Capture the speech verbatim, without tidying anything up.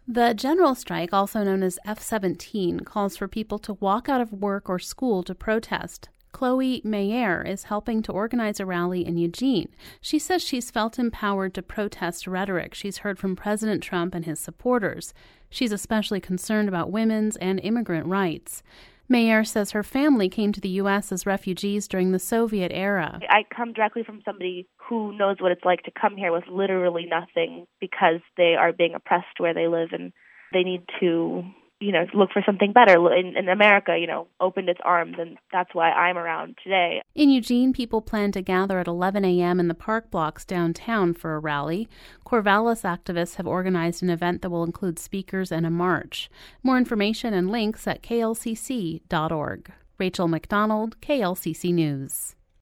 The general strike, also known as F seventeen, calls for people to walk out of work or school to protest. Chloe Mayer is helping to organize a rally in Eugene. She says she's felt empowered to protest rhetoric she's heard from President Trump and his supporters. She's especially concerned about women's and immigrant rights. Mayer says her family came to the U S as refugees during the Soviet era. I come directly from somebody who knows what it's like to come here with literally nothing because they are being oppressed where they live, and they need to, you know, look for something better. In, in America, you know, opened its arms, and that's why I'm around today. In Eugene, people plan to gather at eleven a.m. in the park blocks downtown for a rally. Corvallis activists have organized an event that will include speakers and a march. More information and links at K L C C dot org. Rachel McDonald, K L C C News.